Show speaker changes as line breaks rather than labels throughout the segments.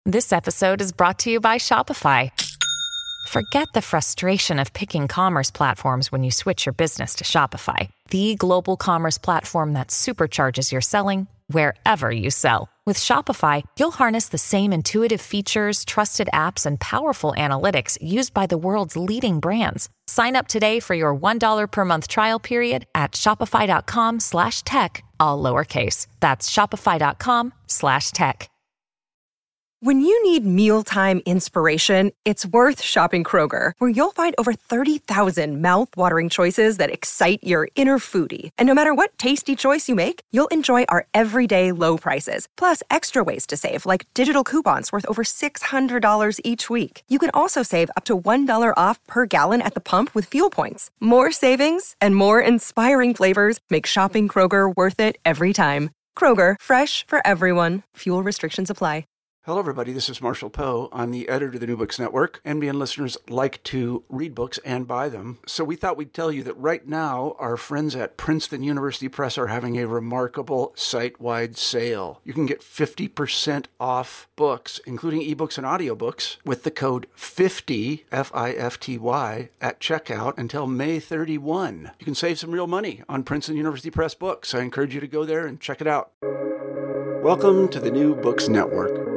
This episode is brought to you by Shopify. Forget the frustration of picking commerce platforms when you switch your business to Shopify, the global commerce platform that supercharges your selling wherever you sell. With Shopify, you'll harness the same intuitive features, trusted apps, and powerful analytics used by the world's leading brands. Sign up today for your $1 per month trial period at shopify.com/tech, all lowercase. That's shopify.com/tech.
When you need mealtime inspiration, it's worth shopping Kroger, where you'll find over 30,000 mouth-watering choices that excite your inner foodie. And no matter what tasty choice you make, you'll enjoy our everyday low prices, plus extra ways to save, like digital coupons worth over $600 each week. You can also save up to $1 off per gallon at the pump with fuel points. More savings and more inspiring flavors make shopping Kroger worth it every time. Kroger, fresh for everyone. Fuel restrictions apply.
Hello, everybody. This is Marshall Poe. I'm the editor of the New Books Network. NBN listeners like to read books and buy them. So we thought we'd tell you that right now, our friends at Princeton University Press are having a remarkable site-wide sale. You can get 50% off books, including ebooks and audiobooks, with the code 50, F-I-F-T-Y, at checkout until May 31. You can save some real money on Princeton University Press books. I encourage you to go there and check it out. Welcome to the New Books Network.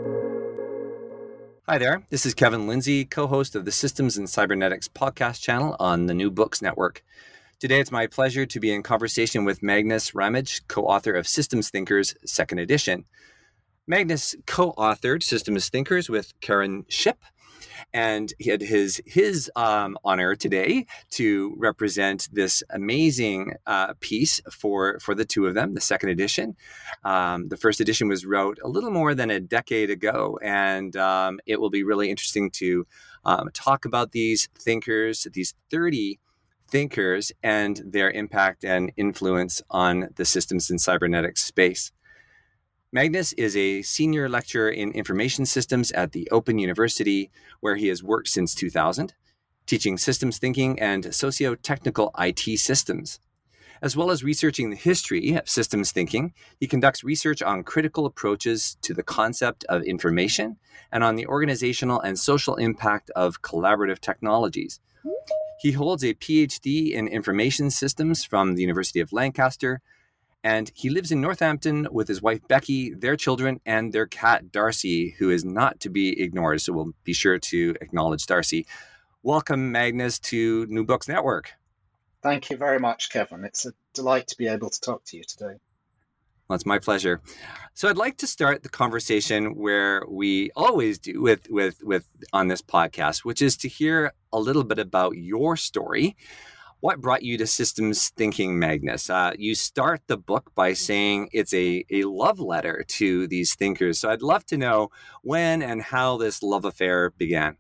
Hi there, this is Kevin Lindsay, co-host of the Systems and Cybernetics podcast channel on the New Books Network. Today, it's my pleasure to be in conversation with Magnus Ramage, co-author of Systems Thinkers, second edition. Magnus co-authored Systems Thinkers with Karen Shipp, and he had his honor today to represent this amazing piece for the two of them, the second edition. The first edition was wrote a little more than a decade ago, and it will be really interesting to talk about these thinkers, these 30 thinkers, and their impact and influence on the systems and cybernetics space. Magnus is a senior lecturer in information systems at the Open University, where he has worked since 2000, teaching systems thinking and socio-technical IT systems. As well as researching the history of systems thinking, he conducts research on critical approaches to the concept of information and on the organizational and social impact of collaborative technologies. He holds a PhD in information systems from the University of Lancaster, and he lives in Northampton with his wife, Becky, their children, and their cat, Darcy, who is not to be ignored. So we'll be sure to acknowledge Darcy. Welcome, Magnus, to New Books Network.
Thank you very much, Kevin. It's a delight to be able to talk to you today.
Well, it's my pleasure. So I'd like to start the conversation where we always do with on this podcast, which is to hear a little bit about your story. What brought you to systems thinking, Magnus? You start the book by saying it's a love letter to these thinkers. So I'd love to know when and how this love affair began.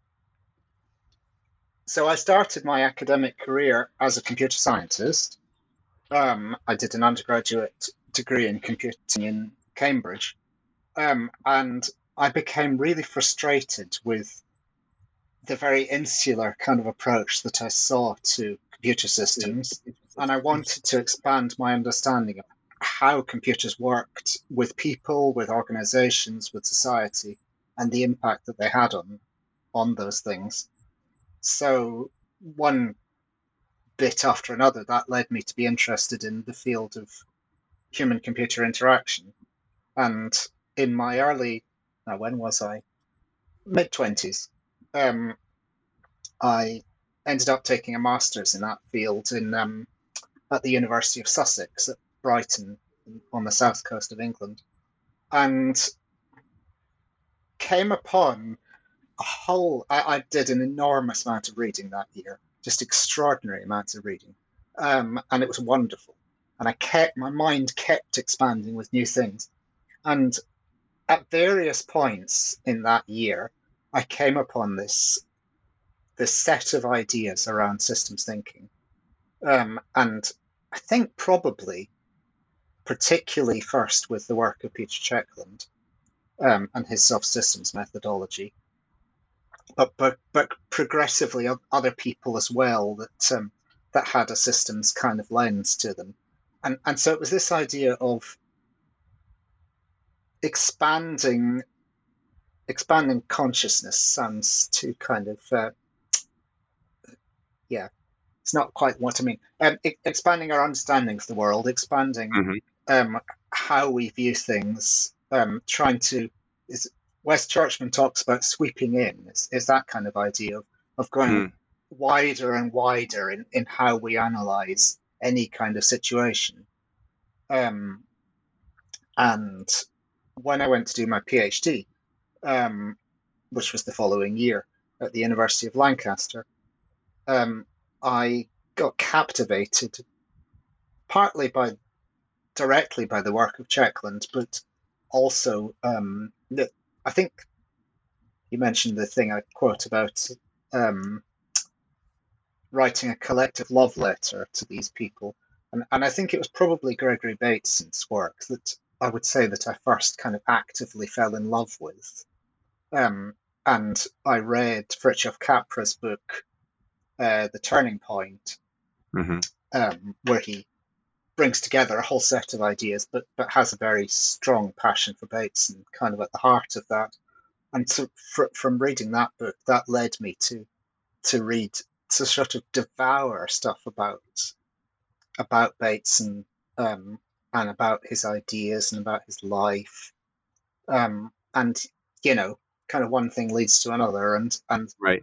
So I started my academic career as a computer scientist. I did an undergraduate degree in computing in Cambridge. And I became really frustrated with the very insular kind of approach that I saw to computer systems, and I wanted to expand my understanding of how computers worked with people, with organizations, with society, and the impact that they had on those things. So one bit after another, that led me to be interested in the field of human-computer interaction. And in my early, when was I? Mid-20s, I ended up taking a master's in that field at the University of Sussex at Brighton on the south coast of England, and came upon I did an enormous amount of reading that year, just extraordinary amounts of reading, and it was wonderful. And my mind kept expanding with new things. And at various points in that year, I came upon this set of ideas around systems thinking. And I think probably particularly first with the work of Peter Checkland and his self-systems methodology, but progressively other people as well that had a systems kind of lens to them. And so it was this idea of expanding expanding consciousness sounds too kind of, yeah, it's not quite what I mean. Expanding our understanding of the world, expanding how we view things, trying to, Wes Churchman talks about sweeping in, is that kind of idea of going wider and wider in how we analyze any kind of situation. And when I went to do my PhD, which was the following year at the University of Lancaster, I got captivated partly directly by the work of Checkland, but also I think you mentioned the thing I quote about writing a collective love letter to these people. And I think it was probably Gregory Bateson's work that I would say that I first kind of actively fell in love with. And I read Fritjof Capra's book, The Turning Point, where he brings together a whole set of ideas, but has a very strong passion for Bateson kind of at the heart of that. And so from reading that book, that led me to sort of devour stuff about Bateson, and about his ideas and about his life. And, you know, kind of one thing leads to another. And
right.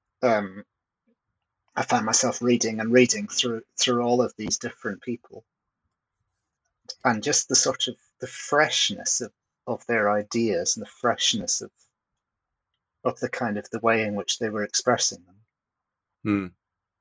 I found myself reading through all of these different people. And just the sort of the freshness of their ideas and the freshness of the kind of the way in which they were expressing them.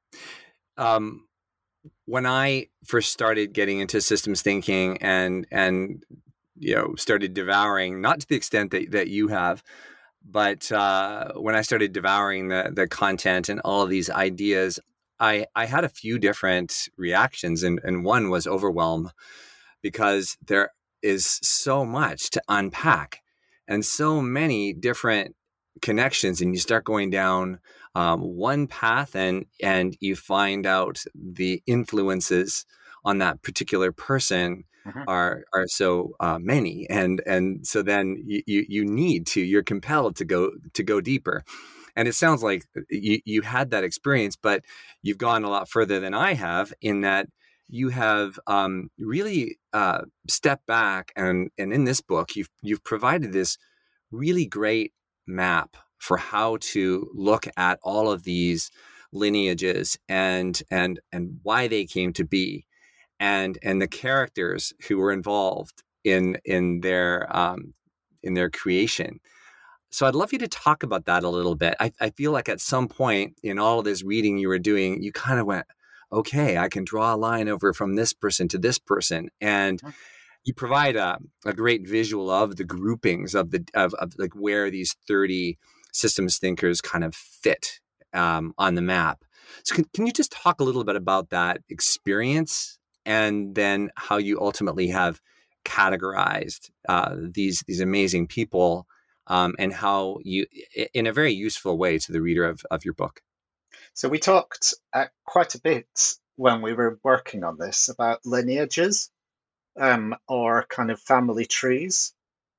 When I first started getting into systems thinking and you know, started devouring, not to the extent that you have, but when I started devouring the content and all of these ideas, I had a few different reactions, and one was overwhelm, because there is so much to unpack and so many different connections, and you start going down one path and you find out the influences on that particular person are so many, and so then you're compelled to go deeper. And it sounds like you had that experience, but you've gone a lot further than I have, in that you have really stepped back, and in this book you've provided this really great map for how to look at all of these lineages and why they came to be, and the characters who were involved in their creation. So I'd love you to talk about that a little bit. I feel like at some point in all of this reading you were doing, you kind of went, okay, I can draw a line over from this person to this person. And you provide a great visual of the groupings of like where these 30 systems thinkers kind of fit on the map. So can you just talk a little bit about that experience, and then how you ultimately have categorized these amazing people, and how you, in a very useful way to the reader of your book?
So we talked quite a bit when we were working on this about lineages, or kind of family trees.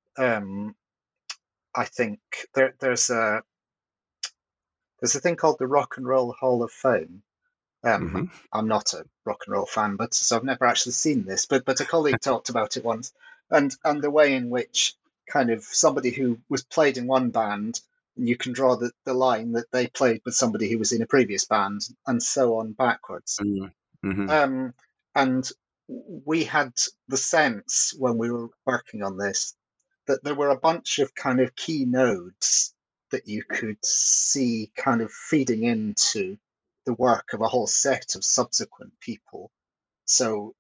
I think there's a thing called the Rock and Roll Hall of Fame. I'm not a rock and roll fan, but so I've never actually seen this. But a colleague talked about it once, and the way in which kind of somebody who was played in one band, and you can draw the line that they played with somebody who was in a previous band, and so on backwards. And we had the sense when we were working on this that there were a bunch of kind of key nodes that you could see kind of feeding into the work of a whole set of subsequent people. So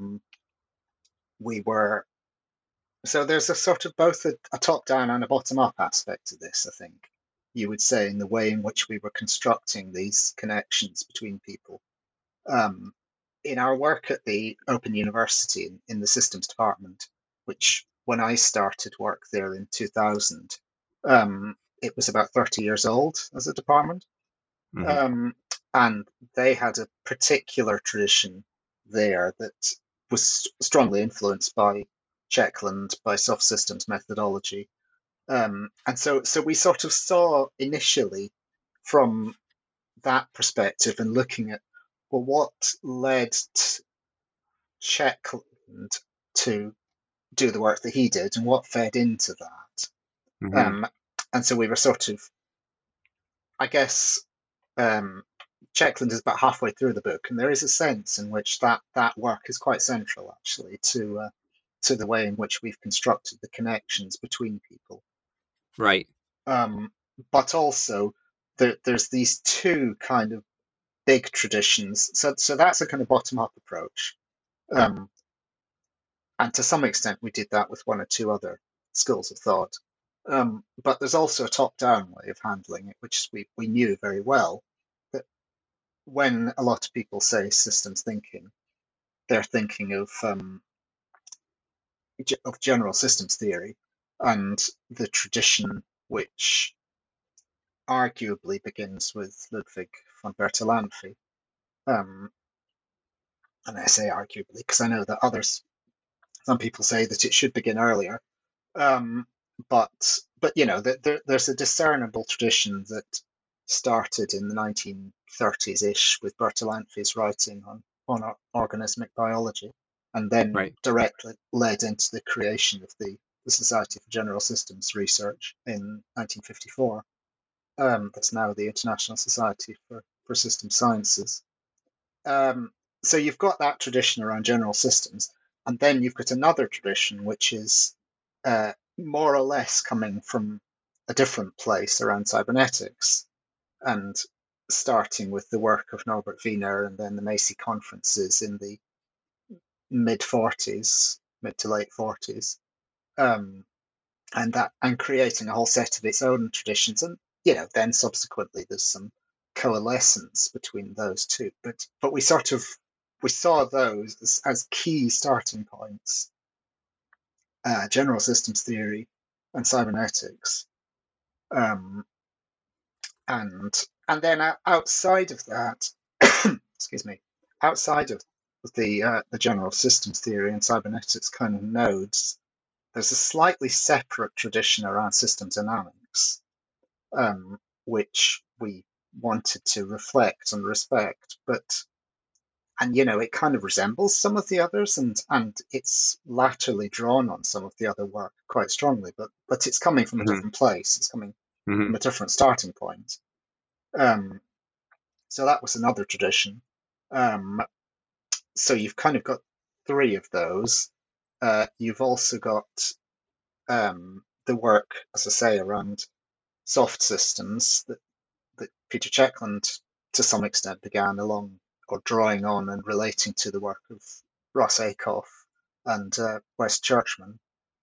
there's a sort of both a top-down and a bottom-up aspect to this, I think, you would say, in the way in which we were constructing these connections between people. In our work at the Open University in the systems department, which when I started work there in 2000, it was about 30 years old as a department. And they had a particular tradition there that was strongly influenced by Checkland, by soft systems methodology, And so we sort of saw initially from that perspective and looking at, well, what led Checkland to do the work that he did and what fed into that.
Mm-hmm.
And so we were sort of, I guess, Checkland is about halfway through the book, and there is a sense in which that work is quite central, actually, to the way in which we've constructed the connections between people.
Right.
But also, there's these two kind of big traditions. So that's a kind of bottom-up approach. And to some extent, we did that with one or two other schools of thought. But there's also a top-down way of handling it, which we knew very well, that when a lot of people say systems thinking, they're thinking of general systems theory and the tradition which arguably begins with Ludwig von Bertalanffy. And I say arguably because I know that some people say that it should begin earlier. But there's a discernible tradition that started in the 1930s-ish with Bertalanffy's writing on organismic biology, and then directly led into the creation of the Society for General Systems Research in 1954. That's now the International Society for System Sciences. So you've got that tradition around general systems, and then you've got another tradition which is more or less coming from a different place around cybernetics, and starting with the work of Norbert Wiener and then the Macy conferences in the mid to late 40s, and creating a whole set of its own traditions. And then subsequently there's some coalescence between those two. But we saw those as key starting points, general systems theory and cybernetics. And then outside of that, excuse me, outside of the general systems theory and cybernetics kind of nodes, there's a slightly separate tradition around system dynamics, which we wanted to reflect and respect, and it kind of resembles some of the others, and it's latterly drawn on some of the other work quite strongly, but it's coming from a different place. It's coming from a different starting point. So that was another tradition. So you've kind of got three of those. You've also got the work, as I say, around soft systems that Peter Checkland, to some extent, began along or drawing on and relating to the work of Ross Acuff and Wes Churchman.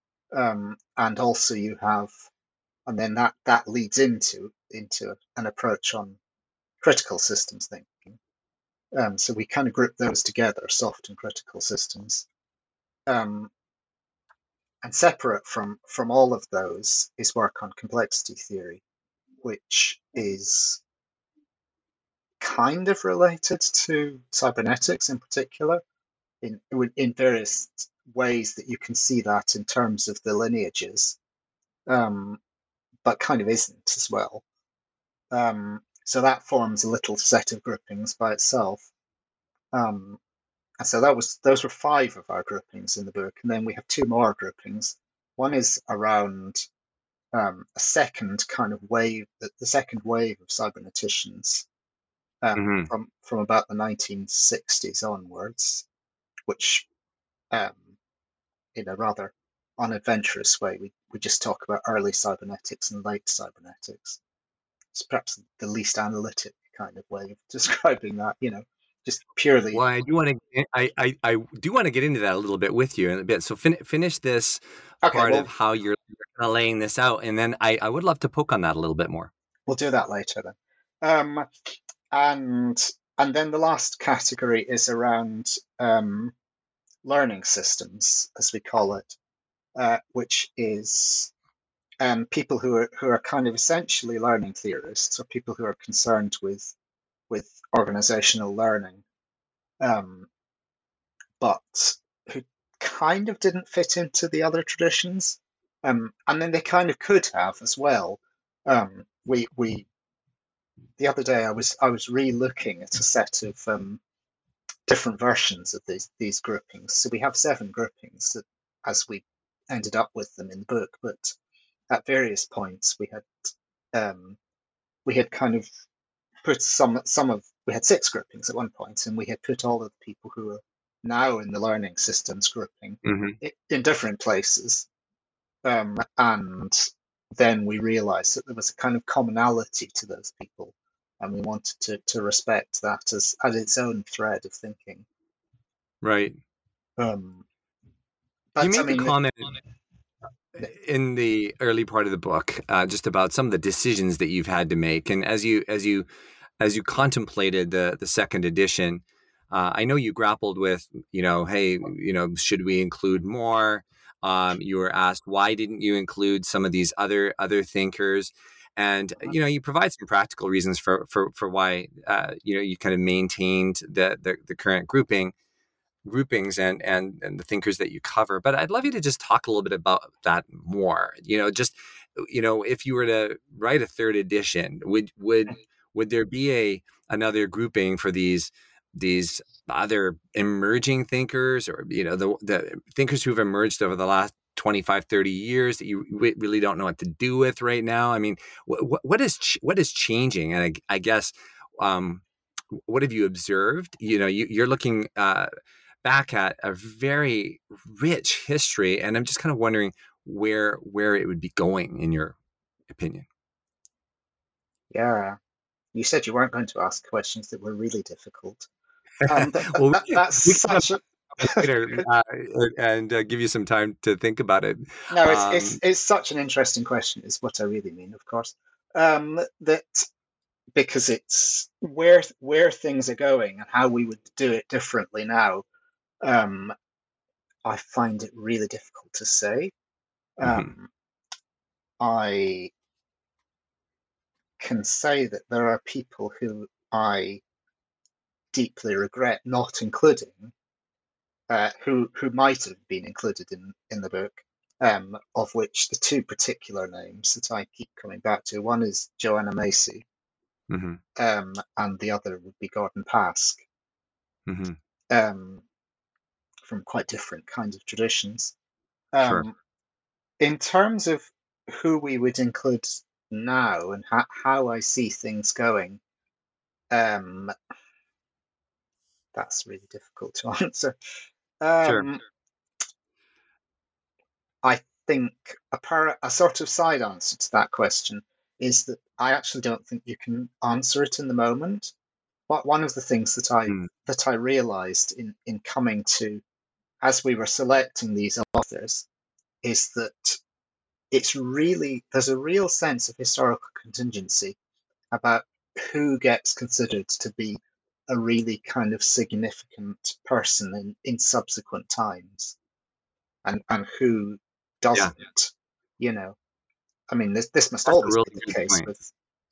And also you have, and then that leads into an approach on critical systems thinking. So we kind of group those together, soft and critical systems. And separate from all of those is work on complexity theory, which is kind of related to cybernetics in particular, in various ways that you can see that in terms of the lineages, but kind of isn't as well. So that forms a little set of groupings by itself. And so those were 5 of our groupings in the book, and then we have 2 more groupings. One is around a second kind of wave, the second wave of cyberneticians from about the 1960s onwards, which in a rather unadventurous way, we just talk about early cybernetics and late cybernetics. It's perhaps the least analytic kind of way of describing that, just purely.
Well, I do want to get into that a little bit with you in a bit. So finish this part of how you're kind of laying this out, and then I would love to poke on that a little bit more.
We'll do that later then. And then the last category is around learning systems, as we call it, which is people who are kind of essentially learning theorists, or people who are concerned with organizational learning, but who kind of didn't fit into the other traditions. And then they kind of could have as well. We the other day I was re-looking at a set of different versions of these groupings. So we have 7 groupings that, as we ended up with them in the book, but at various points we had kind of put some of we had 6 groupings at one point, and we had put all of the people who are now in the learning systems grouping in different places, and then we realized that there was a kind of commonality to those people, and we wanted to respect that as its own thread of thinking.
Right.
But
you made the comment in the early part of the book just about some of the decisions that you've had to make, and as you contemplated the second edition, I know you grappled with, hey, should we include more? You were asked, why didn't you include some of these other thinkers? And you provide some practical reasons for why you kind of maintained the current groupings and the thinkers that you cover. But I'd love you to just talk a little bit about that more. If you were to write a third edition, would there be another grouping for these other emerging thinkers, or the thinkers who've emerged over the last 25, 30 years that you really don't know what to do with right now? I mean, what is changing? And I guess, what have you observed? You're looking back at a very rich history, and I'm just kind of wondering where it would be going, in your opinion.
Yeah. You said you weren't going to ask questions that were really difficult.
Well,
that's such a...
later, and give you some time to think about it.
No, it's such an interesting question, is what I really mean, of course. That because it's where things are going and how we would do it differently now. I find it really difficult to say. I can say that there are people who I deeply regret not including, who might have been included in the book, of which the 2 particular names that I keep coming back to, one is Joanna Macy, and the other would be Gordon Pask, from quite different kinds of traditions.
Sure.
In terms of who we would include now and how I see things going, that's really difficult to answer.
Sure.
I think a sort of side answer to that question is that I actually don't think you can answer it in the moment. But one of the things that I realized in coming to, as we were selecting these authors, is that there's a real sense of historical contingency about who gets considered to be a really kind of significant person in subsequent times, and who doesn't. I mean, this must always be the case with,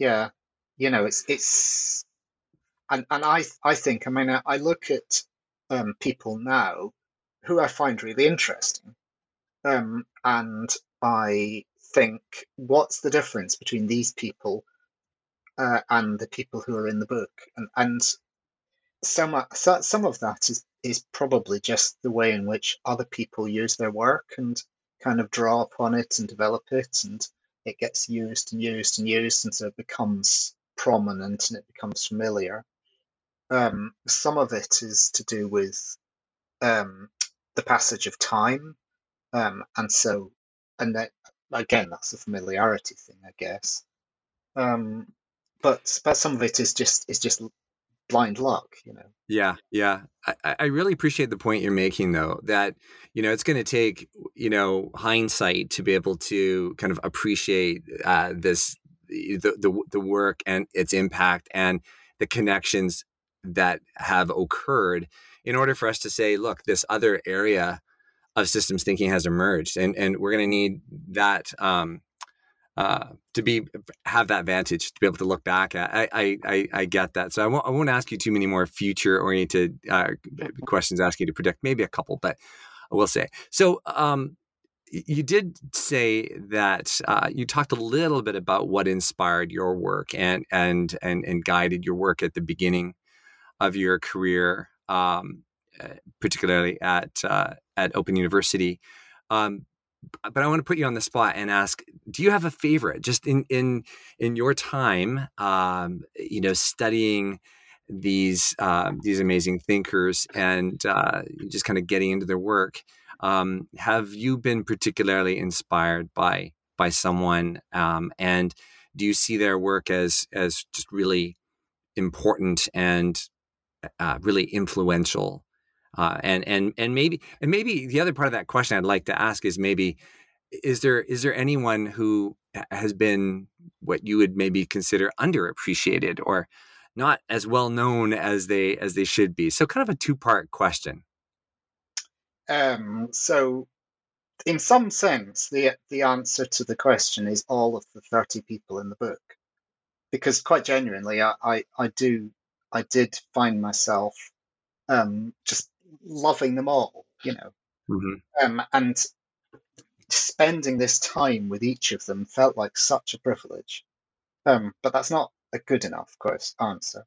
it's and I think, I mean, I look at people now who I find really interesting, and I think, what's the difference between these people and the people who are in the book? And some of that is probably just the way in which other people use their work and kind of draw upon it and develop it, and it gets used and used and used, and so it becomes prominent and it becomes familiar. Some of it is to do with the passage of time, and that, again, that's a familiarity thing, I guess. But some of it is just blind luck,
Yeah. I really appreciate the point you're making, though, that it's going to take hindsight to be able to kind of appreciate the work and its impact and the connections that have occurred, in order for us to say, look, this other area of systems thinking has emerged, and we're going to need that to have that vantage to be able to look back at. I get that. So I won't ask you too many more future oriented questions, asking you to predict, maybe a couple, but I will say. So you did say that you talked a little bit about what inspired your work and guided your work at the beginning of your career, particularly at Open University. But I want to put you on the spot and ask: do you have a favorite, just in your time, studying these amazing thinkers and just kind of getting into their work? Have you been particularly inspired by someone, and do you see their work as just really important and really influential? And maybe the other part of that question I'd like to ask is, maybe is there anyone who has been what you would maybe consider underappreciated or not as well known as they should be? So kind of a two-part question.
So in some sense, the answer to the question is all of the 30 people in the book, because quite genuinely, I did find myself just loving them all,
Mm-hmm.
and spending this time with each of them felt like such a privilege. But that's not a good enough answer.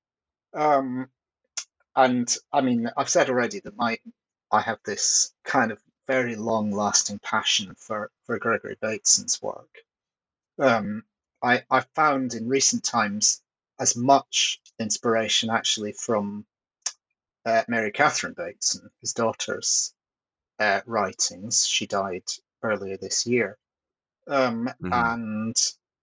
And I mean, I've said already that I have this kind of very long-lasting passion for Gregory Bateson's work. I found in recent times as much inspiration actually from Mary Catherine Bateson, his daughter's writings. She died earlier this year.
Mm-hmm.
And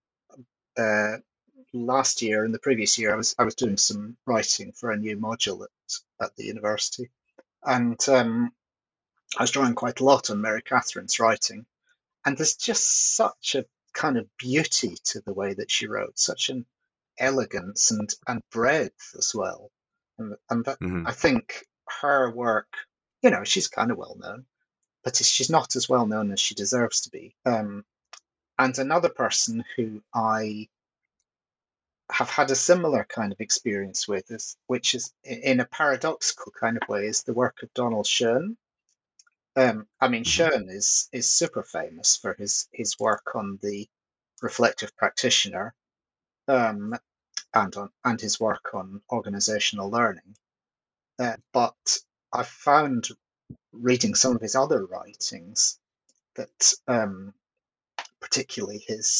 last year and the previous year, I was doing some writing for a new module at the university, and I was drawing quite a lot on Mary Catherine's writing. And there's just such a kind of beauty to the way that she wrote, such an elegance and breadth as well. And that,
Mm-hmm.
I think her work, she's kind of well known, but she's not as well known as she deserves to be. And another person who I have had a similar kind of experience with, which is in a paradoxical kind of way, is the work of Donald Schoen. I mean, Schoen is super famous for his work on the reflective practitioner, and his work on organizational learning. But I found, reading some of his other writings, that particularly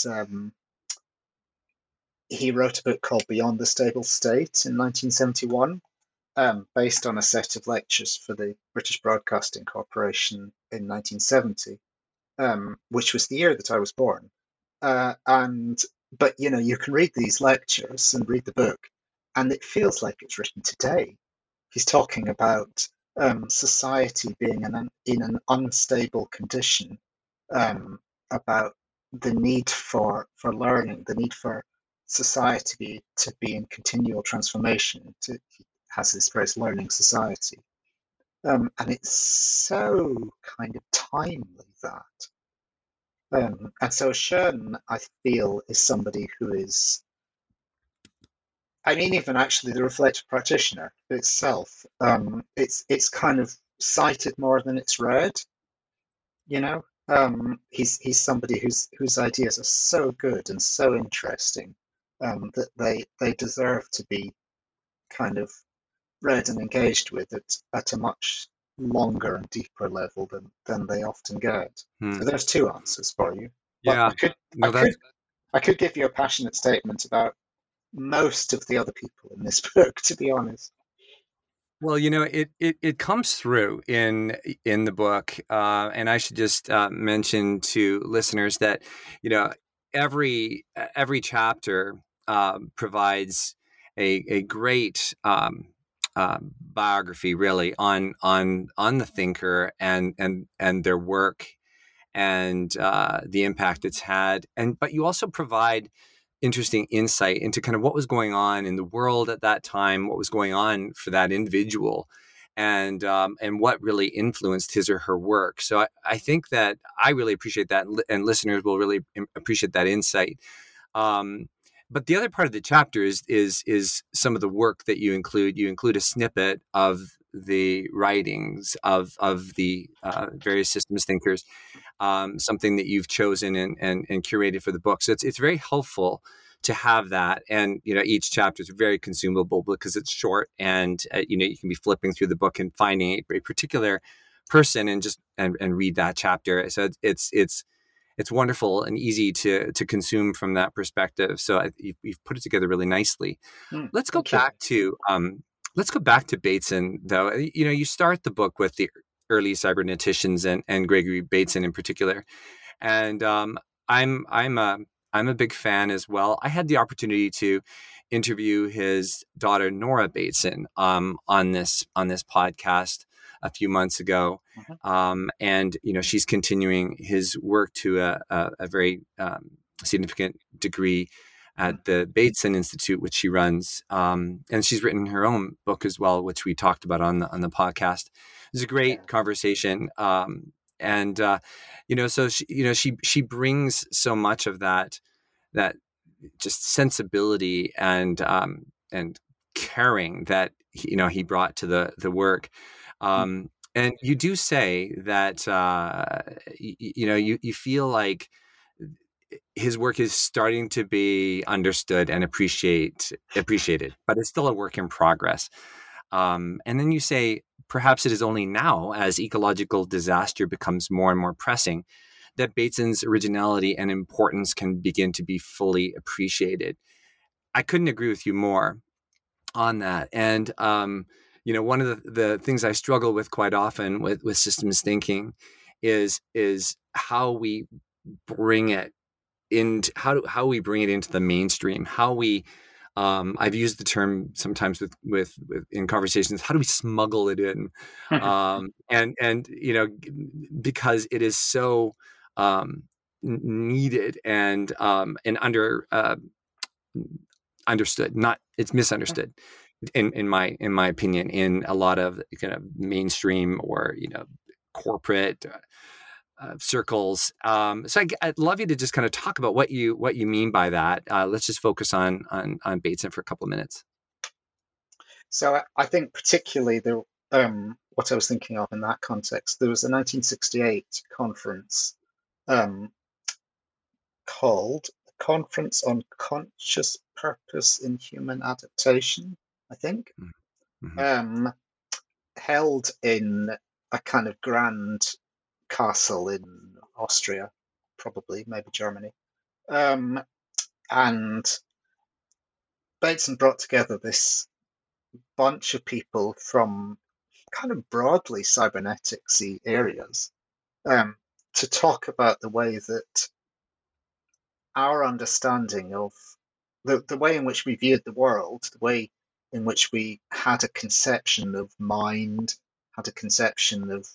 he wrote a book called Beyond the Stable State in 1971, based on a set of lectures for the British Broadcasting Corporation in 1970, which was the year that I was born. But you can read these lectures and read the book, and it feels like it's written today. He's talking about society being in an unstable condition, about the need for learning, the need for society to be in continual transformation. He has this phrase, learning society. And it's so kind of timely, that. And so Schoen, I feel, is somebody who is, I mean, even actually the reflective practitioner itself, it's kind of cited more than it's read. He's somebody whose ideas are so good and so interesting, that they deserve to be kind of read and engaged with at a much longer and deeper level than they often get. So there's two answers for you.
Yeah,
I could give you a passionate statement about most of the other people in this book, to be honest.
Well, it comes through in the book, and I should just mention to listeners that every chapter provides a great biography, really, on the thinker and their work and the impact it's had, but you also provide interesting insight into kind of what was going on in the world at that time, what was going on for that individual, and what really influenced his or her work. So I think that I really appreciate that, and listeners will really appreciate that insight. But the other part of the chapter is some of the work that you include. You include a snippet of the writings of the various systems thinkers. something that you've chosen and curated for the book. So it's very helpful to have that. And, each chapter is very consumable because it's short, and, you can be flipping through the book and finding a particular person and just and read that chapter. So it's wonderful and easy to consume from that perspective. So you've put it together really nicely. Let's go back to Bateson, though. You start the book with the early cyberneticians and Gregory Bateson in particular, and I'm a big fan as well. I had the opportunity to interview his daughter Nora Bateson on this podcast a few months ago, and she's continuing his work to a very significant degree at the Bateson Institute, which she runs, and she's written her own book as well, which we talked about on the podcast. It was a great conversation, and so she brings so much of that just sensibility and caring that he brought to the work. And you do say that you feel like his work is starting to be understood and appreciated, but it's still a work in progress. And then you say, perhaps it is only now, as ecological disaster becomes more and more pressing, that Bateson's originality and importance can begin to be fully appreciated. I couldn't agree with you more on that. And, one of the things I struggle with quite often with systems thinking is how we bring it into how we bring it into the mainstream, how we I've used the term sometimes with in conversations, how do we smuggle it in? And because it is so needed and understood. Not, it's misunderstood in my opinion, in a lot of kind of mainstream or corporate circles. So I'd love you to just kind of talk about what you mean by that. Let's just focus on Bateson for a couple of minutes.
So I think particularly what I was thinking of in that context, there was a 1968 conference called Conference on Conscious Purpose in Human Adaptation, I think, held in a kind of grand castle in Austria, probably, maybe Germany. And Bateson brought together this bunch of people from kind of broadly cybernetics-y areas to talk about the way that our understanding of the way in which we viewed the world, the way in which we had a conception of mind, had a conception of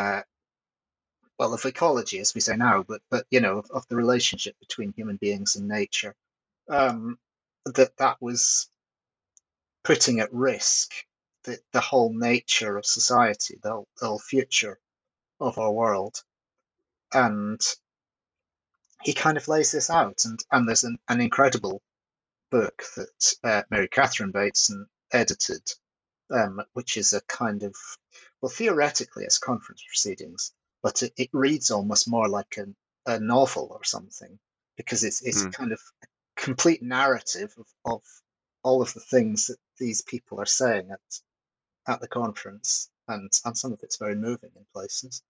of ecology, as we say now, but of the relationship between human beings and nature, that was putting at risk the whole nature of society, the whole future of our world. And he kind of lays this out, and there's an incredible book that Mary Catherine Bateson edited, which is a kind of, well, theoretically it's conference proceedings, but it reads almost more like a novel or something, because it's kind of a complete narrative of all of the things that these people are saying at the conference, and some of it's very moving in places.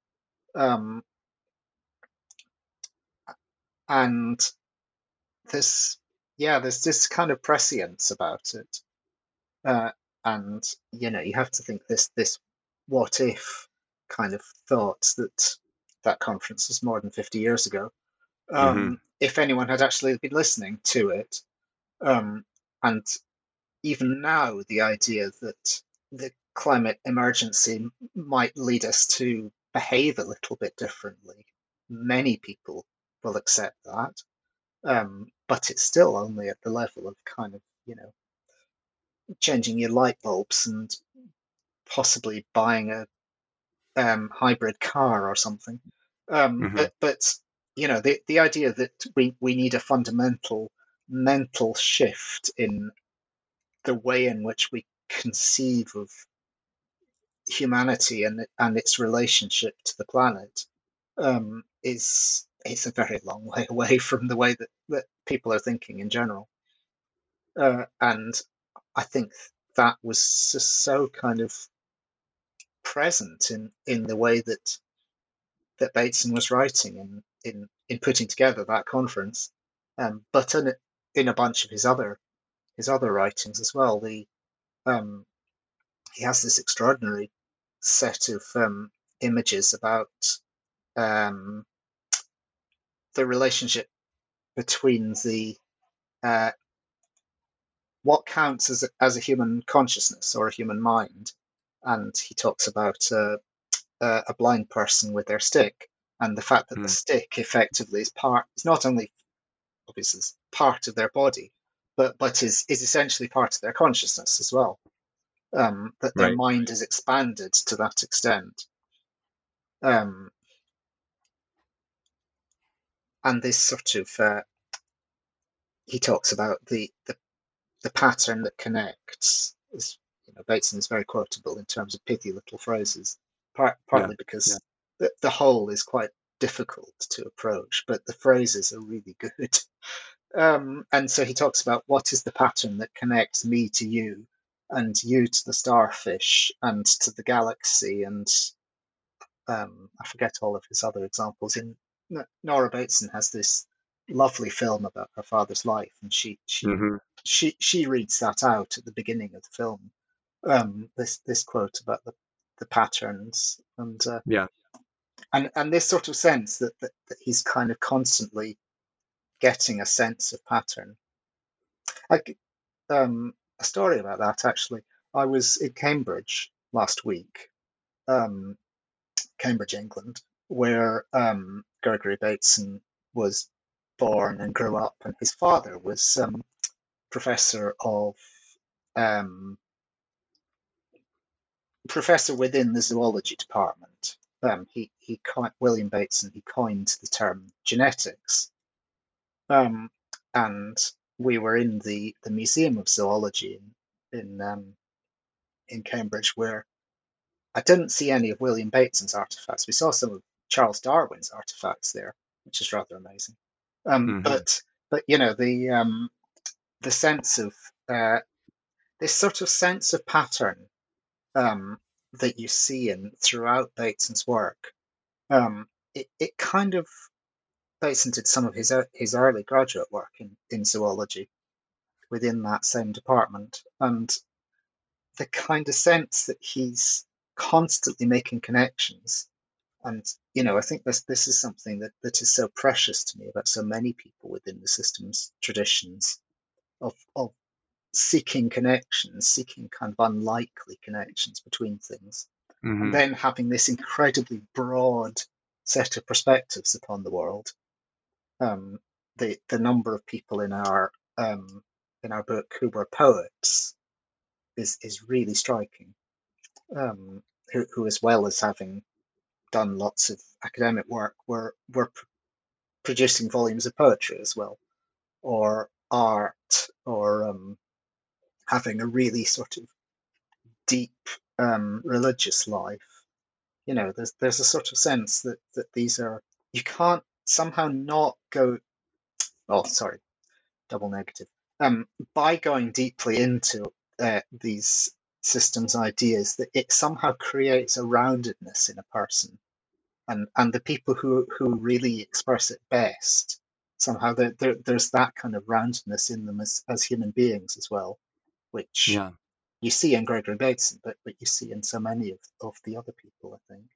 And there's this kind of prescience about it, and you have to think this what if kind of thought that conference was more than 50 years ago. If anyone had actually been listening to it, and even now the idea that the climate emergency might lead us to behave a little bit differently, many people will accept that. But it's still only at the level of kind of, changing your light bulbs and possibly buying a hybrid car or something. But the idea that we need a fundamental mental shift in the way in which we conceive of humanity and its relationship to the planet is a very long way away from the way that people are thinking in general. And I think that was just so kind of present in the way that Bateson was writing in putting together that conference, but in a bunch of his other writings as well. He has this extraordinary set of images about the relationship between what counts as a human consciousness or a human mind, and he talks about a blind person with their stick, and the fact that the stick effectively is not only obviously part of their body, but is essentially part of their consciousness as well. That their mind is expanded to that extent. And this sort of he talks about the pattern that connects. Bateson is very quotable in terms of pithy little phrases, partly because the whole is quite difficult to approach, but the phrases are really good. And so he talks about what is the pattern that connects me to you, and you to the starfish, and to the galaxy, and I forget all of his other examples. Nora Bateson has this lovely film about her father's life, and she reads that out at the beginning of the film. This quote about the patterns and this sort of sense that he's kind of constantly getting a sense of pattern. A story about that, actually. I was in Cambridge last week, Cambridge, England, where Gregory Bateson was born and grew up, and his father was professor within the zoology department. William Bateson, he coined the term genetics, and we were in the Museum of Zoology in Cambridge, where I didn't see any of William Bateson's artifacts. We saw some of Charles Darwin's artifacts there, which is rather amazing. But the sense of this sort of sense of pattern that you see throughout Bateson's work, it kind of, Bateson did some of his early graduate work in zoology within that same department, and the kind of sense that he's constantly making connections. And I think this is something that is so precious to me about so many people within the systems traditions of seeking connections, seeking kind of unlikely connections between things, and then having this incredibly broad set of perspectives upon the world. The number of people in our book who were poets is really striking. Who, as well as having done lots of academic work, were producing volumes of poetry as well, or art, or having a really sort of deep religious life. There's a sort of sense that these are, you can't somehow not go, double negative, by going deeply into these systems ideas, that it somehow creates a roundedness in a person, and the people who really express it best, somehow there's that kind of roundedness in them as human beings as well, which you see in Gregory Bateson, but you see in so many of the other people, I think.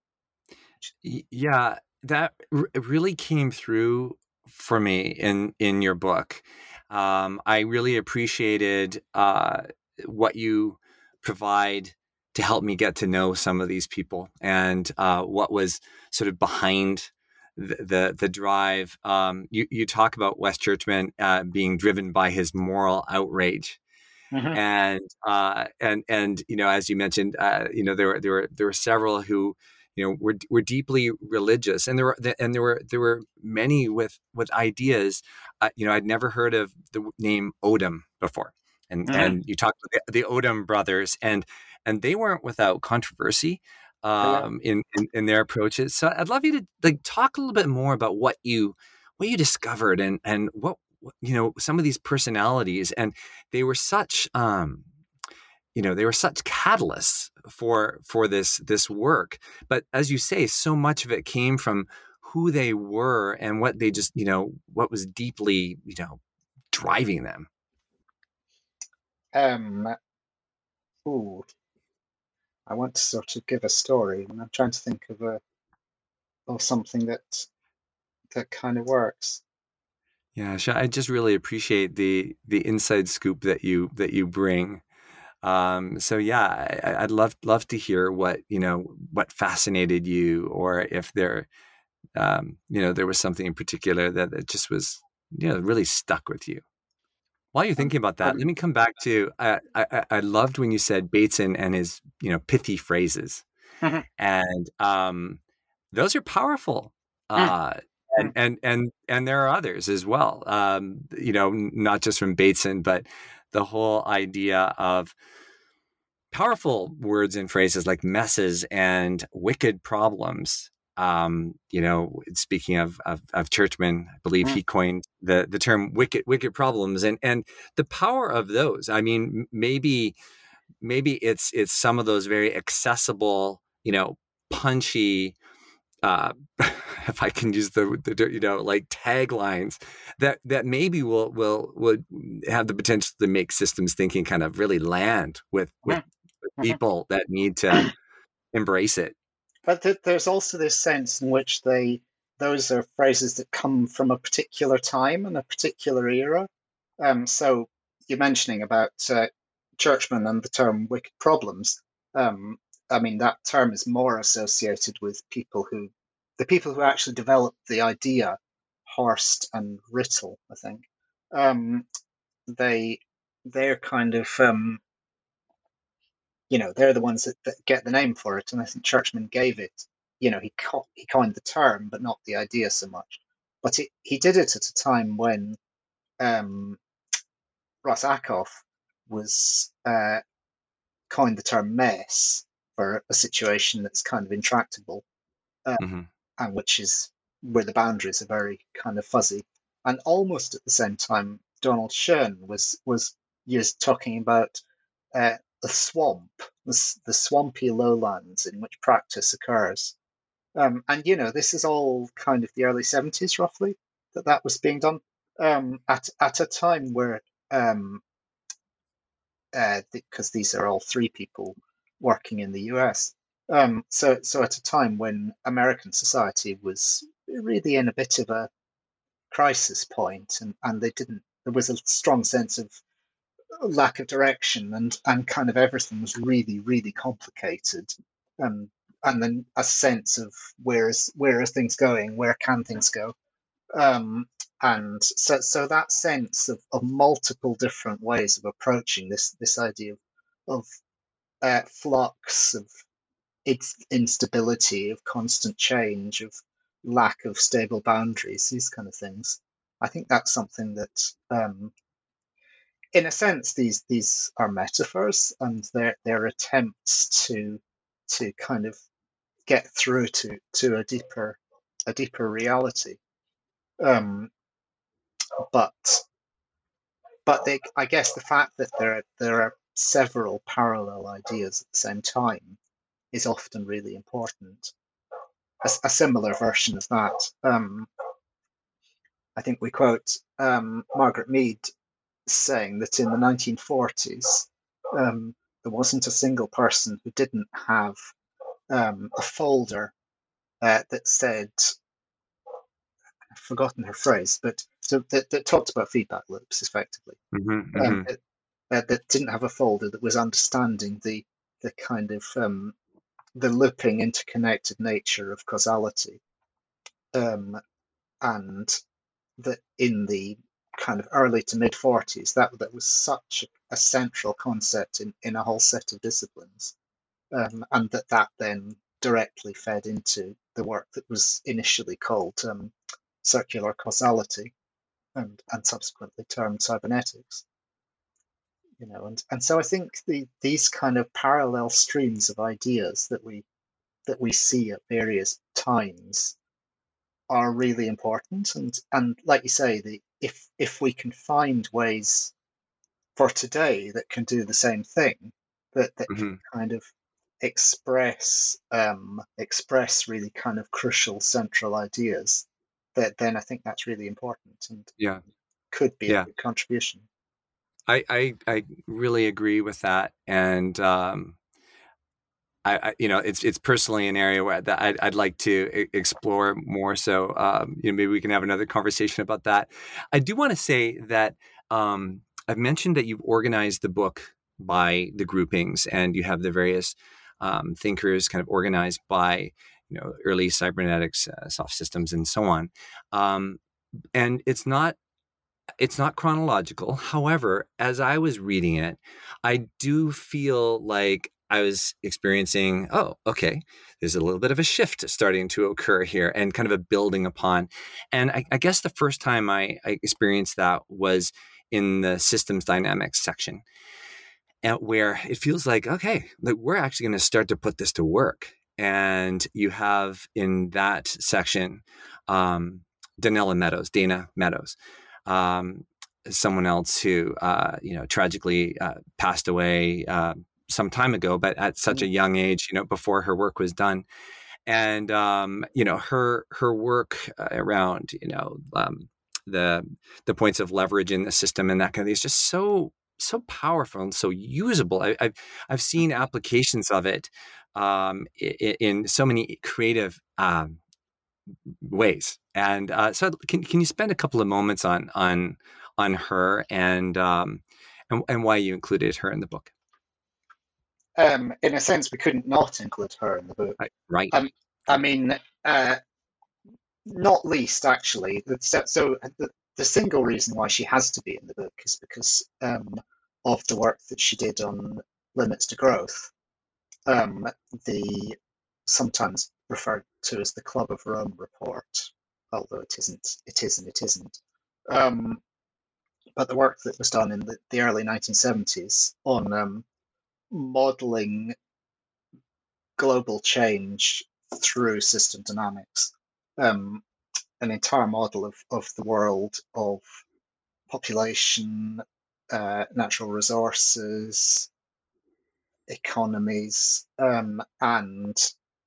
Yeah, that really came through for me in your book. I really appreciated what you provide to help me get to know some of these people, and what was sort of behind the drive. You talk about Wes Churchman being driven by his moral outrage. And as you mentioned, there were several who were deeply religious, and there were many with ideas. I'd never heard of the name Odum before, and you talked about the Odum brothers, and they weren't without controversy.
Yeah.
in their approaches. So I'd love you to like talk a little bit more about what you discovered and what some of these personalities, and they were such they were such catalysts for this work. But as you say, so much of it came from who they were and what they just what was deeply driving them.
Ooh, I want to sort of give a story, and I'm trying to think of something that kind of works.
Yeah, I just really appreciate the inside scoop that you bring. So yeah, I'd love to hear what what fascinated you, or if there there was something in particular that just was really stuck with you. While you're thinking about that, let me come back to I loved when you said Bateson and his pithy phrases, and those are powerful. And there are others as well. Not just from Bateson, but the whole idea of powerful words and phrases like messes and wicked problems. Speaking of Churchman, I believe he coined the term wicked problems, and the power of those. I mean, maybe it's some of those very accessible, punchy, if I can use the like taglines that maybe would have the potential to make systems thinking kind of really land with people that need to embrace it.
But there's also this sense in which those are phrases that come from a particular time and a particular era. So you're mentioning about Churchman and the term wicked problems. I mean, that term is more associated with the people who actually developed the idea, Horst and Rittel, I think. They're kind of they're the ones that get the name for it, and I think Churchman gave it. He coined the term, but not the idea so much. But he did it at a time when Ross Ackhoff was coined the term mess for a situation that's kind of intractable, and which is where the boundaries are very kind of fuzzy. And almost at the same time, Donald Schoen was used talking about the swamp, the swampy lowlands in which practice occurs. And this is all kind of the early 70s, roughly, that was being done at a time where, because these are all three people working in the US. So at a time when American society was really in a bit of a crisis point, and there was a strong sense of lack of direction, and kind of everything was really, really complicated. And then a sense of where are things going? Where can things go? And so that sense of multiple different ways of approaching this idea of flux, of instability, of constant change, of lack of stable boundaries, these kind of things. I think that's something that, in a sense, these are metaphors, and they're attempts to kind of get through to a deeper reality. But I guess the fact that there are several parallel ideas at the same time is often really important. A similar version of that, I think we quote Margaret Mead saying that in the 1940s, there wasn't a single person who didn't have a folder that said, I've forgotten her phrase, but so that talked about feedback loops effectively. That didn't have a folder that was understanding the kind of the looping, interconnected nature of causality, and that in the kind of early to mid 40s, that was such a central concept in a whole set of disciplines, and that then directly fed into the work that was initially called circular causality, and subsequently termed cybernetics. And so I think these kind of parallel streams of ideas that we that we see at various times are really important. And like you say, if we can find ways for today that can do the same thing, that can kind of express really kind of crucial central ideas, then I think that's really important and could be a good contribution.
I really agree with that, and I it's personally an area where that I'd like to explore more. So maybe we can have another conversation about that. I do want to say that I've mentioned that you've organized the book by the groupings, and you have the various thinkers kind of organized by early cybernetics, soft systems, and so on. And it's not chronological. However, as I was reading it, I do feel like I was experiencing, there's a little bit of a shift starting to occur here and kind of a building upon. And I guess the first time I experienced that was in the systems dynamics section, where it feels like, we're actually going to start to put this to work. And you have in that section, Dana Meadows, someone else who, tragically passed away some time ago, but at such a young age, before her work was done. And, her work around, the points of leverage in the system and that kind of thing is just so powerful and so usable. I've seen applications of it in so many creative ways. And so can you spend a couple of moments on her and why you included her in the book?
In a sense, we couldn't not include her in the book.
Right.
I mean, not least actually. So the single reason why she has to be in the book is because of the work that she did on limits to growth, the sometimes referred to as the Club of Rome report, although it isn't. But the work that was done in the early 1970s on modeling global change through system dynamics, an entire model of the world of population, natural resources, economies, and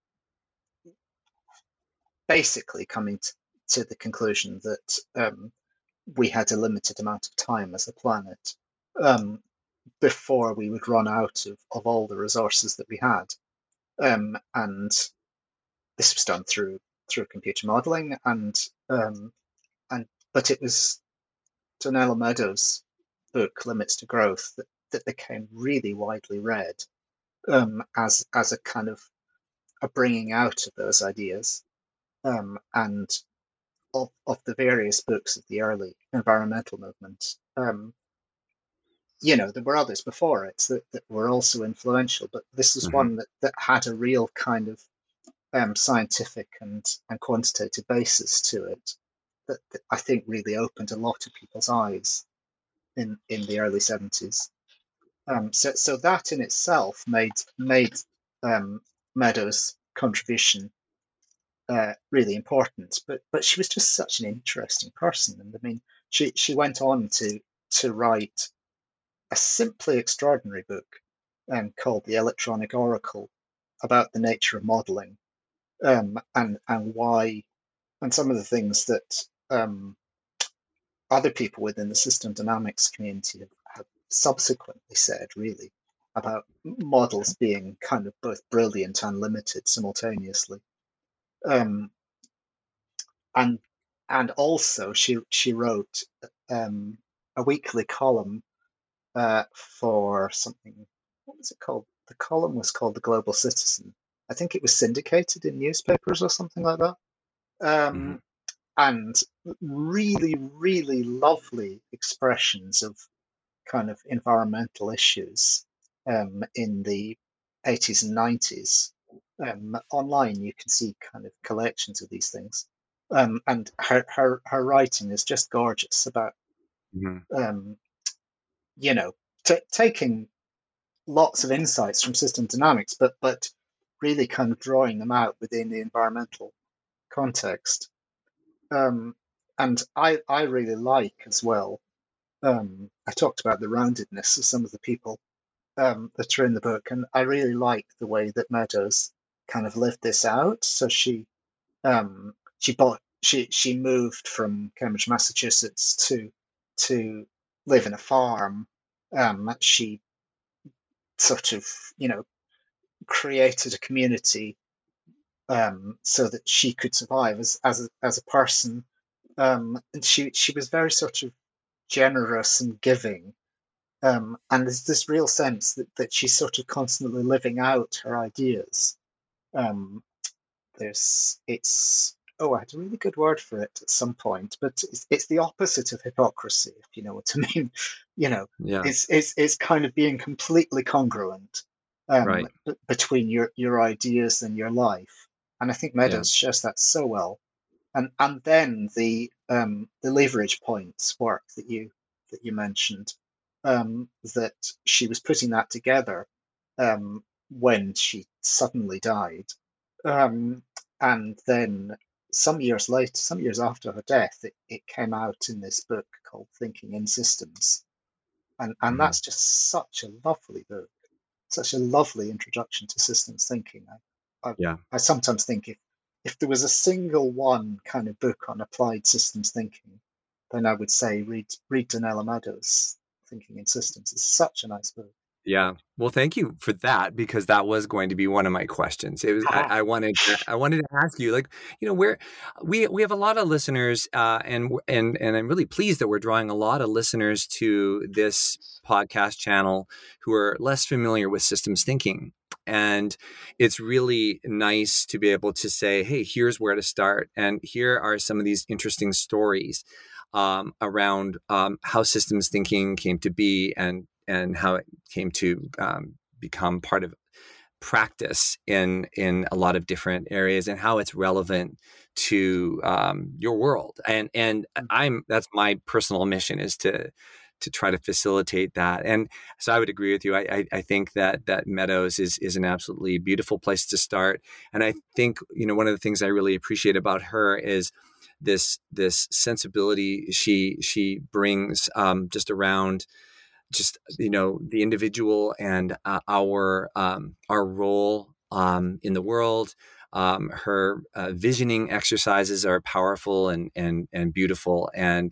basically coming to the conclusion that we had a limited amount of time as a planet before we would run out of all the resources that we had. And this was done through computer modeling, but it was Donella Meadows' book Limits to Growth that became really widely read as a kind of a bringing out of those ideas, and of the various books of the early environmental movement. There were others before it that were also influential, but this was one that had a real kind of scientific and quantitative basis to it that I think really opened a lot of people's eyes in the early 70s. So that in itself made Meadows' contribution really important. But she was just such an interesting person, and I mean, she went on to write a simply extraordinary book called The Electronic Oracle about the nature of modeling, and why, and some of the things that other people within the system dynamics community have subsequently said, really, about models being kind of both brilliant and limited simultaneously. And also she wrote a weekly column for something. What was it called? The column was called The Global Citizen. I think it was syndicated in newspapers or something like that. And really, really lovely expressions of kind of environmental issues in the 80s and 90s. Online, you can see kind of collections of these things. And her writing is just gorgeous about, taking lots of insights from system dynamics, but really kind of drawing them out within the environmental context. And I really like as well. I talked about the roundedness of some of the people that are in the book, and I really like the way that Meadows kind of lived this out. So she moved from Cambridge, Massachusetts to live in a farm. She sort of, created a community so that she could survive as a person. And she was very sort of generous and giving. And there's this real sense that she's sort of constantly living out her ideas. I had a really good word for it at some point, but it's the opposite of hypocrisy, if you know what I mean.
Yeah.
It's kind of being completely congruent
Right.
between your ideas and your life. And I think Meadows shows that so well. And then the leverage points work that you mentioned, that she was putting that together when she suddenly died, and then some years after her death, it came out in this book called Thinking in Systems, and that's just such a lovely book, such a lovely introduction to systems thinking. I sometimes think if there was a single one kind of book on applied systems thinking, then I would say read Donella Meadows' Thinking in Systems. It's such a nice book.
Yeah. Well, thank you for that, because that was going to be one of my questions. It was I wanted to ask you, like, where we have a lot of listeners, and I'm really pleased that we're drawing a lot of listeners to this podcast channel who are less familiar with systems thinking. And it's really nice to be able to say, hey, here's where to start. And here are some of these interesting stories around how systems thinking came to be, and how it came to become part of practice in a lot of different areas, and how it's relevant to your world. And that's my personal mission, is to try to facilitate that. And so I would agree with you. I think that Meadows is an absolutely beautiful place to start. And I think, one of the things I really appreciate about her is this sensibility she brings just around the individual and our role in the world. Her visioning exercises are powerful and beautiful, and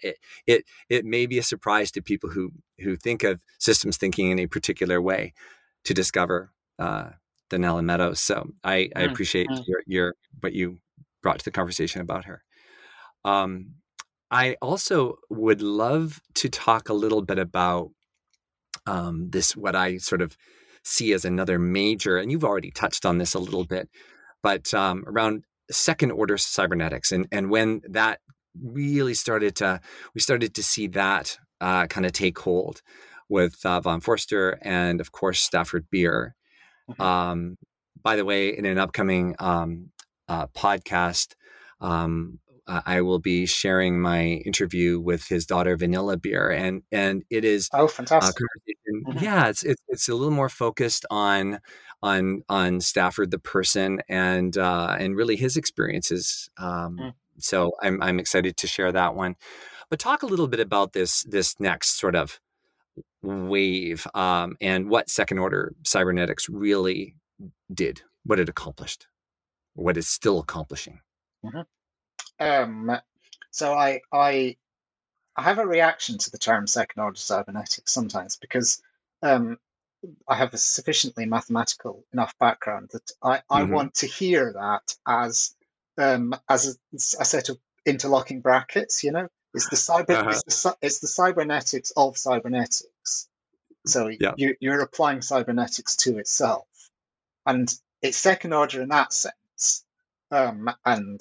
it may be a surprise to people who think of systems thinking in a particular way to discover Donella Meadows. So I appreciate your what you brought to the conversation about her. I also would love to talk a little bit about what I sort of see as another major, and you've already touched on this a little bit, but around second order cybernetics, and when that really started to see that kind of take hold with von Forster and, of course, Stafford Beer. By the way, in an upcoming podcast, I will be sharing my interview with his daughter Vanilla Beer, and it is
fantastic.
Yeah, it's a little more focused on Stafford the person, and really his experiences. So I'm excited to share that one. But talk a little bit about this next sort of wave, and what second order cybernetics really did, what it accomplished, what it's still accomplishing.
So I have a reaction to the term second order cybernetics sometimes, because I have a sufficiently mathematical enough background that I want to hear that as a set of interlocking brackets. It's the it's the cybernetics of cybernetics. So you're applying cybernetics to itself, and it's second order in that sense. And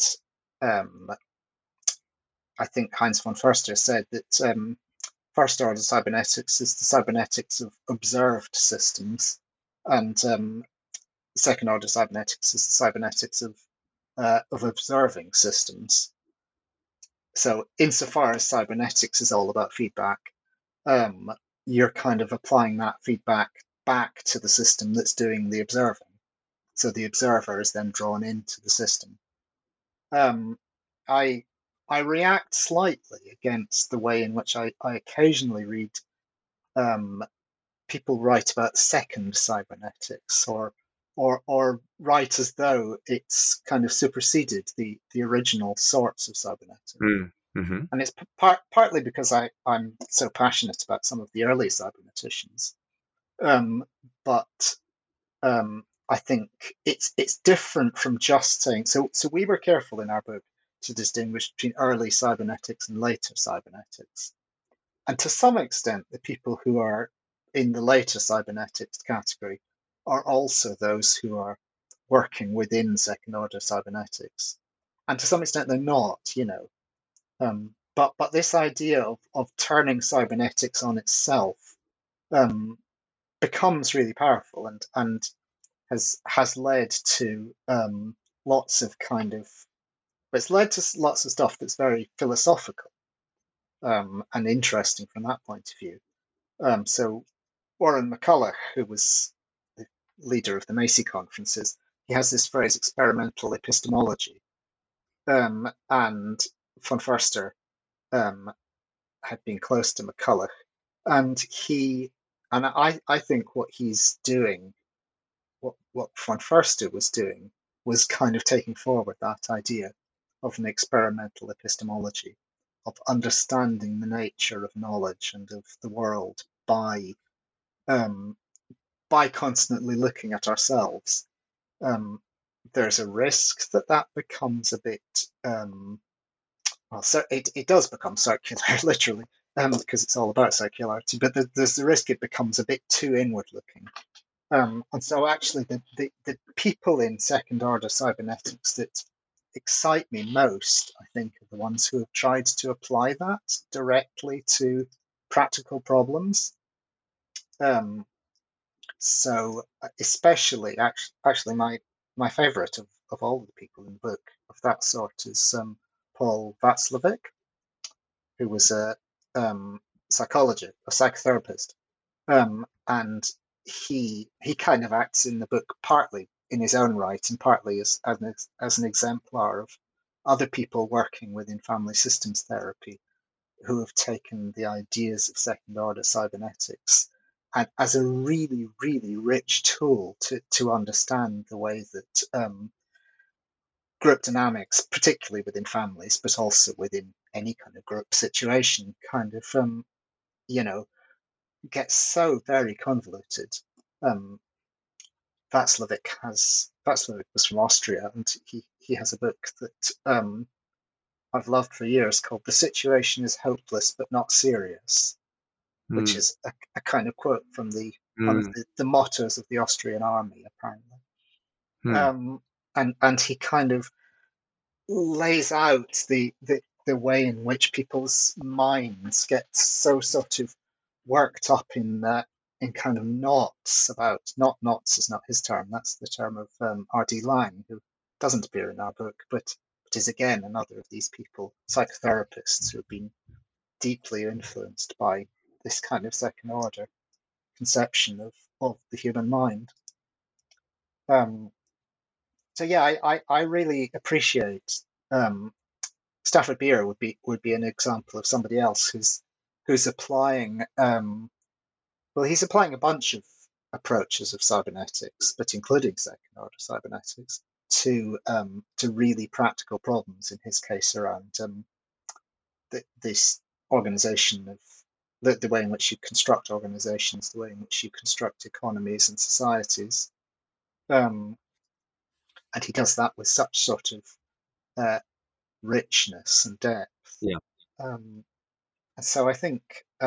I think Heinz von Förster said that first order cybernetics is the cybernetics of observed systems, and second order cybernetics is the cybernetics of observing systems. So insofar as cybernetics is all about feedback, you're kind of applying that feedback back to the system that's doing the observing. So the observer is then drawn into the system. I I react slightly against the way in which I occasionally read people write about second cybernetics, or write as though it's kind of superseded the original sorts of cybernetics.
Mm-hmm.
And it's partly because I'm so passionate about some of the early cyberneticians, but I think it's different from just saying. So we were careful in our book to distinguish between early cybernetics and later cybernetics, and to some extent, the people who are in the later cybernetics category are also those who are working within second order cybernetics, and to some extent they're not, but this idea of turning cybernetics on itself becomes really powerful, and has led to lots of it's led to lots of stuff that's very philosophical and interesting from that point of view. So Warren McCulloch, who was the leader of the Macy conferences, he has this phrase, experimental epistemology, and von Förster had been close to McCulloch, and I think what he's doing, what von Förster was doing, was kind of taking forward that idea of an experimental epistemology, of understanding the nature of knowledge and of the world by constantly looking at ourselves. There's a risk that becomes a bit so it does become circular, literally, because it's all about circularity. But there's the risk it becomes a bit too inward looking. And so actually the people in second order cybernetics that excite me most, I think, are the ones who have tried to apply that directly to practical problems. So especially, actually, my favorite of all the people in the book of that sort is Paul Václavic, who was a psychologist, a psychotherapist, and he kind of acts in the book partly in his own right and partly as an exemplar of other people working within family systems therapy who have taken the ideas of second order cybernetics as a really, really rich tool to understand the way that group dynamics, particularly within families, but also within any kind of group situation, kind of, gets so very convoluted. Václavic was from Austria, and he has a book that I've loved for years called "The Situation is Hopeless but Not Serious," which is a kind of quote from one of the mottos of the Austrian army, apparently. And he kind of lays out the way in which people's minds get so sort of worked up in kind of knots about, not knots is not his term, that's the term of R.D. Laing, who doesn't appear in our book, but is again another of these people, psychotherapists, who have been deeply influenced by this kind of second order conception of the human mind. So yeah, I really appreciate Stafford Beer would be an example of somebody else who's applying he's applying a bunch of approaches of cybernetics, but including second order cybernetics to really practical problems, in his case around this organization of the way in which you construct organizations, the way in which you construct economies and societies. And he does that with such sort of richness and depth.
Yeah.
And so I think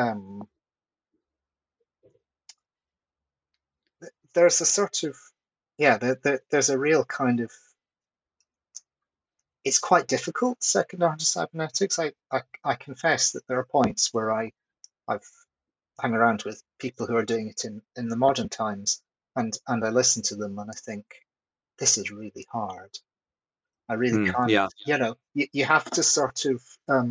there's a sort of, there's a real kind of, it's quite difficult, second order cybernetics. I confess that there are points where I've hung around with people who are doing it in the modern times, and I listen to them and I think, this is really hard. I really can't.
Yeah.
You have to sort of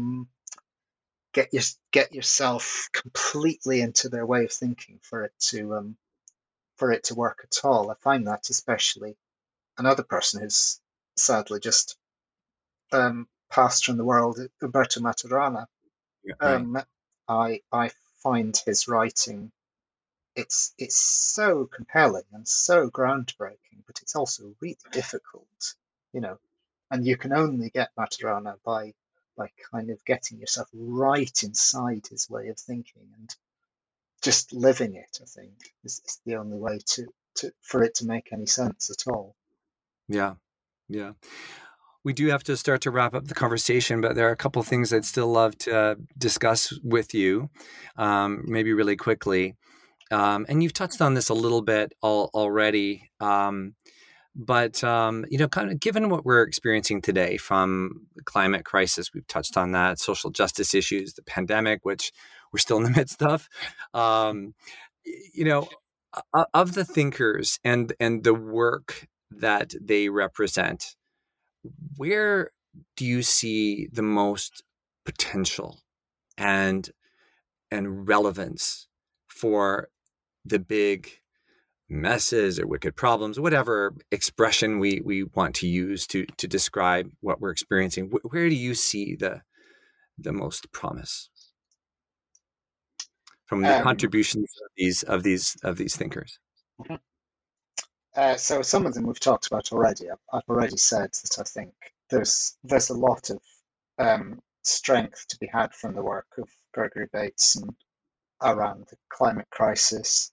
get yourself completely into their way of thinking for it to work at all. I find that especially another person who's sadly just passed from the world, Umberto Maturana.
Yeah, right.
I find his writing, it's so compelling and so groundbreaking, but it's also really difficult, you know. And you can only get Maturana by kind of getting yourself right inside his way of thinking and just living it. I think is the only way to for it to make any sense at all.
Yeah. Yeah. We do have to start to wrap up the conversation, but there are a couple of things I'd still love to discuss with you, maybe really quickly. And you've touched on this a little bit already, but kind of given what we're experiencing today, from the climate crisis, we've touched on that, social justice issues, the pandemic, which we're still in the midst of. Of the thinkers and the work that they represent, where do you see the most potential and relevance for the big messes or wicked problems, whatever expression we want to use to describe what we're experiencing? Where do you see the most promise from the contributions of these thinkers?
So some of them we've talked about already. I've already said that I think there's a lot of strength to be had from the work of Gregory Bateson around the climate crisis.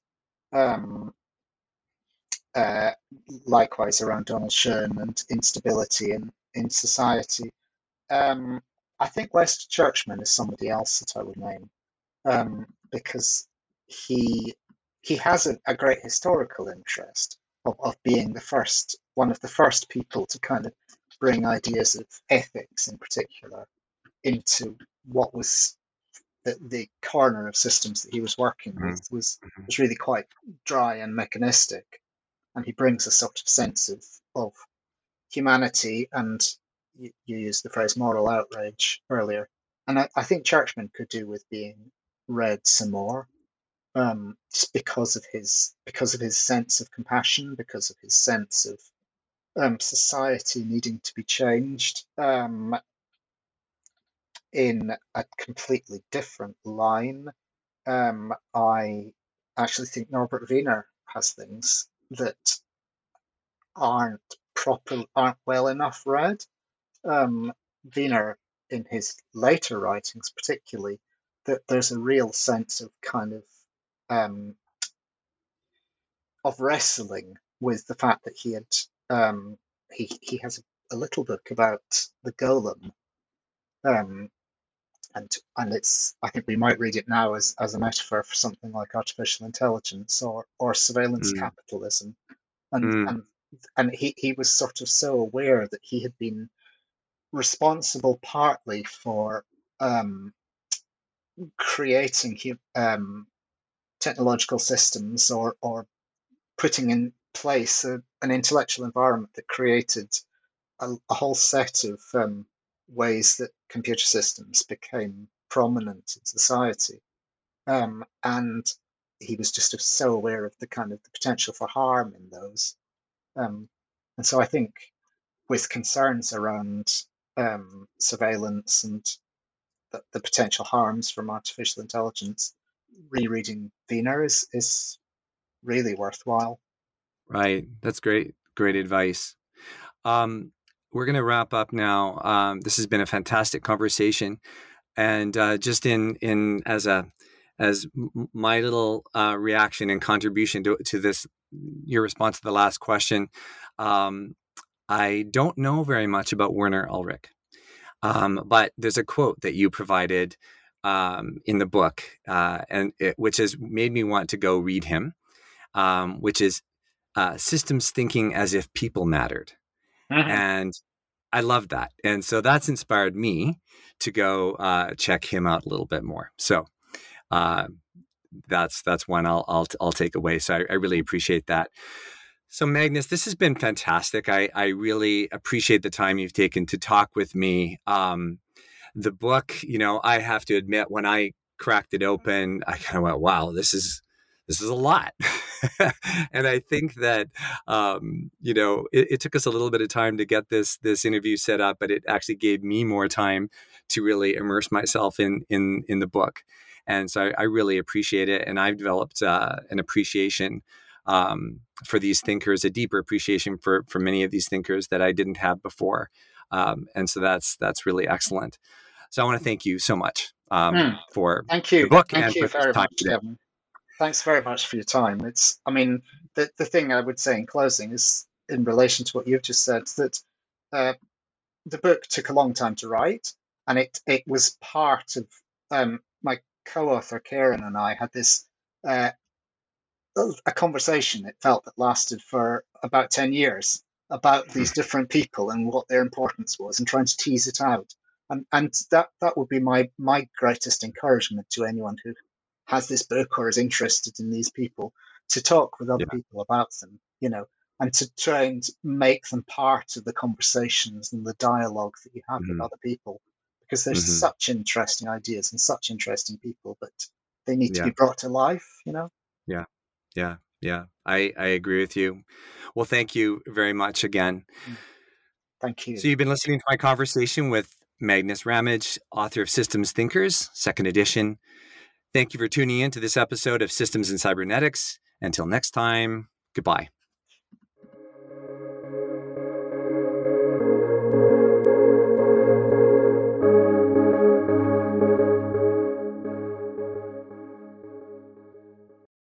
Likewise around Donald Schoen and instability in society. I think Lester Churchman is somebody else that I would name, because he has a great historical interest of being one of the first people to kind of bring ideas of ethics in particular into what was the corner of systems that he was working with was really quite dry and mechanistic. And he brings a sort of sense of humanity, and you used the phrase moral outrage earlier. And I think Churchman could do with being read some more, just because of his sense of compassion, because of his sense of society needing to be changed in a completely different line. I actually think Norbert Wiener has things that aren't well enough read. Wiener, in his later writings particularly, that there's a real sense of kind of wrestling with the fact that he has a little book about the golem, and it's, I think we might read it now as a metaphor for something like artificial intelligence or surveillance capitalism, and he was sort of so aware that he had been responsible partly for creating technological systems or putting in place an intellectual environment that created a whole set of ways that computer systems became prominent in society. And he was just so aware of the kind of the potential for harm in those. And so I think with concerns around surveillance and the potential harms from artificial intelligence, rereading Wiener is really worthwhile.
Right. That's great. Great advice. We're going to wrap up now. This has been a fantastic conversation. And just in as my little reaction and contribution to this, your response to the last question, I don't know very much about Werner Ulrich, but there's a quote that you provided in the book, which has made me want to go read him, which is systems thinking as if people mattered. And I love that. And so that's inspired me to go check him out a little bit more. So that's one I'll take away. So I really appreciate that. So Magnus, this has been fantastic. I really appreciate the time you've taken to talk with me. The book, I have to admit, when I cracked it open, I kind of went, wow, this is a lot. And I think that, it took us a little bit of time to get this interview set up, but it actually gave me more time to really immerse myself in the book. And so I really appreciate it. And I've developed an appreciation for these thinkers, a deeper appreciation for many of these thinkers that I didn't have before. And so that's really excellent. So I want to thank you so much for the book and for
very
time
much, Kevin. Thanks very much for your time. The thing I would say in closing is, in relation to what you've just said, that the book took a long time to write, and it was part of my co-author Karen and I had this a conversation. It felt that lasted for about 10 years about these different people and what their importance was, and trying to tease it out. And that would be my greatest encouragement to anyone who has this book or is interested in these people, to talk with other people about them, and to try and make them part of the conversations and the dialogue that you have with other people, because there's such interesting ideas and such interesting people, but they need to be brought to life,
Yeah. I agree with you. Well, thank you very much again.
Thank you.
So you've been listening to my conversation with Magnus Ramage, author of Systems Thinkers, 2nd edition. Thank you for tuning in to this episode of Systems and Cybernetics. Until next time, goodbye.